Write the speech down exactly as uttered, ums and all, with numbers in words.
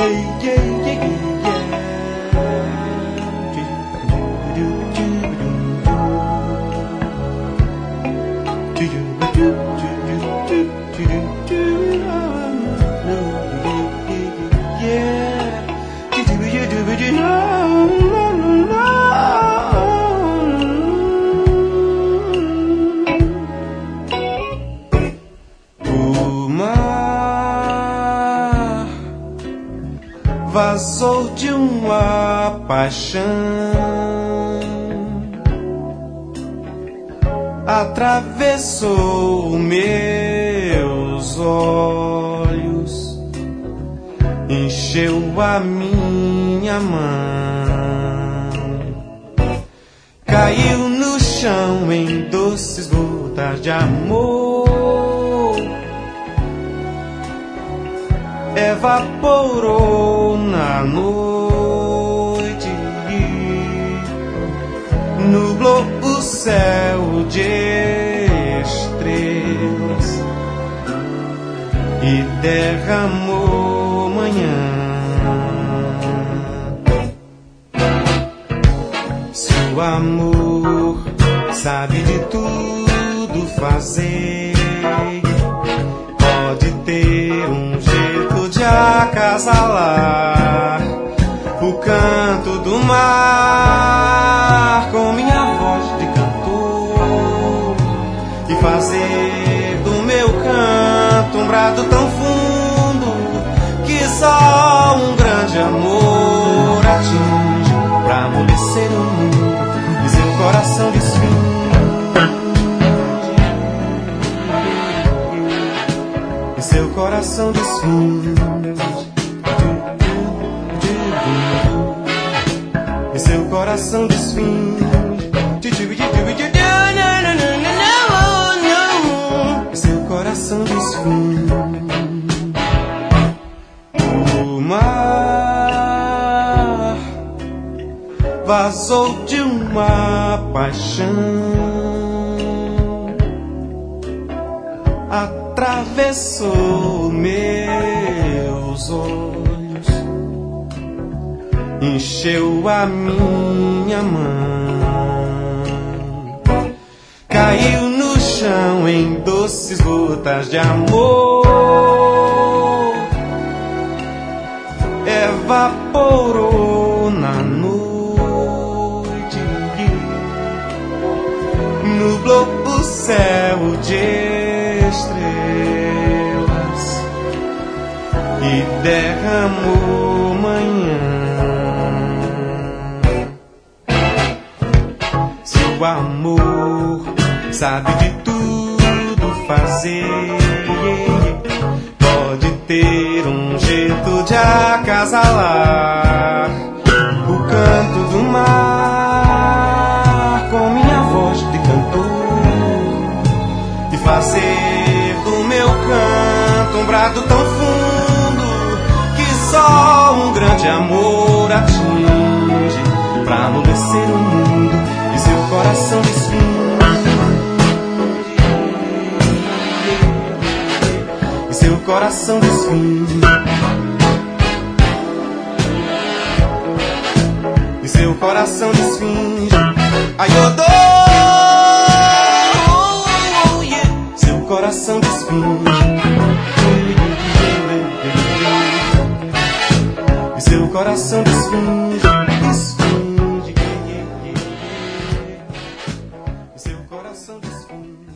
Vazou de uma paixão, atravessou meus olhos, encheu a minha mão, caiu no chão em doces gotas de amor, evaporou na noite, nublou o céu de estrelas e derramou manhã. Se o amor sabe de tudo fazer, pode ter um jeito de acasalar o canto do mar com minha voz de cantor e fazer do meu canto um brado tão fundo que só um grande amor atinge pra amolecer o mundo e seu coração desfinge. Seu coração desfinge, e seu coração desfinge, e seu coração desfinge. O mar vazou de uma paixão, atravessou meus olhos, encheu a minha mão, caiu no chão em doces gotas de amor, evaporou na noite, nublou o céu de estrelas e derramou manhã. Se o amor sabe de tudo fazer, pode ter um jeito de acasalar o canto do mar com minha voz de cantor e fazer do meu canto um brado tão fundo que só um grande amor atinge pra amolecer o mundo e seu coração desfinge, e seu coração desfinge, e seu coração desfinge. Ai, eu dou, seu coração desfinge, e seu coração desfinge, desfinge, e seu coração desfinge.